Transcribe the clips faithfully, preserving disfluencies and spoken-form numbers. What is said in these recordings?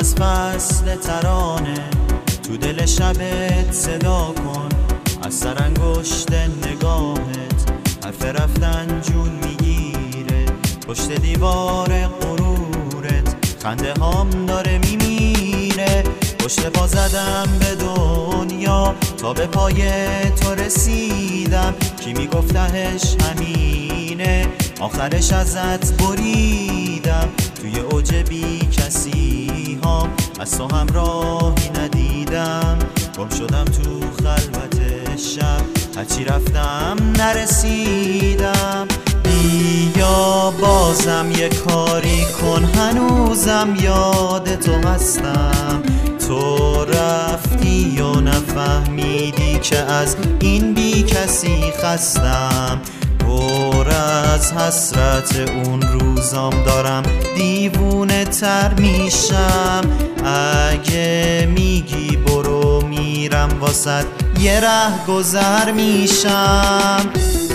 از فصل ترانه تو دل شبت صدا کن، از سر انگشت نگاهت حرف رفتن جون میگیره، پشت دیوار غرورت خنده هام داره میمیره. پشت پا زدم به دنیا تا به پای تو رسیدم، کی میگفتهش همینه آخرش ازت بریدم. توی اوج بی کسی ها از تو همراهی ندیدم، گم شدم تو خلوت شب هرچی رفتم نرسیدم. بیا بازم یه کاری کن، هنوزم یاد تو هستم. تو رفتی و نفهمیدی که از این بی کسی خستم. پر از حسرت اون روزام دارم دیوونه تر میشم. اگه میگی برو میرم واسد یه ره گذر میشم.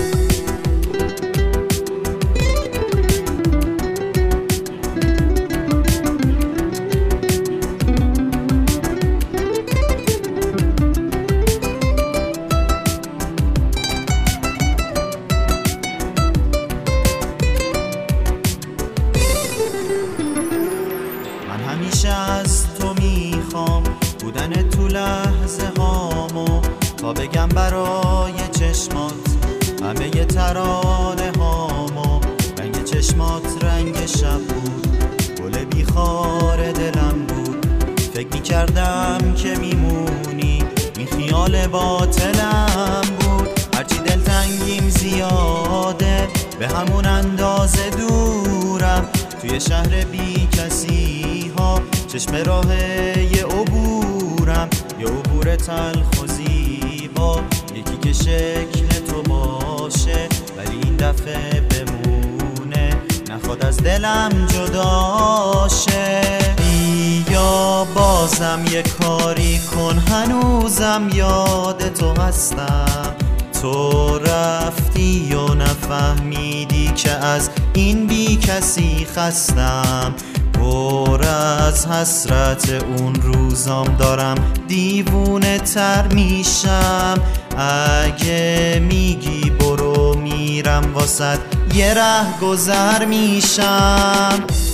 همیشه از تو میخوام بودن تو لحظه هامو، تا بگم برای چشمات همه ی ترانه هامو. رنگ چشمات رنگ شب بود، گل بیخار دلم بود. فکر میکردم که میمونی، این خیال باطلم بود. هرچی دلتنگیم زیاده به همون اندازه دورم. توی شهر بی کسی ها چشم راه یه عبورم، یه عبور تلخ و زیبا، یکی که شکل تو باشه ولی این دفعه بمونه، نخواد از دلم جدا شه. بیا بازم یه کاری کن، هنوزم یاد تو هستم. تو رفتی و نفهمیدی که از این بی کسی خستم. پر از حسرت اون روزام دارم دیوونه تر میشم. اگه میگی برو میرم واسد یه ره گذر میشم.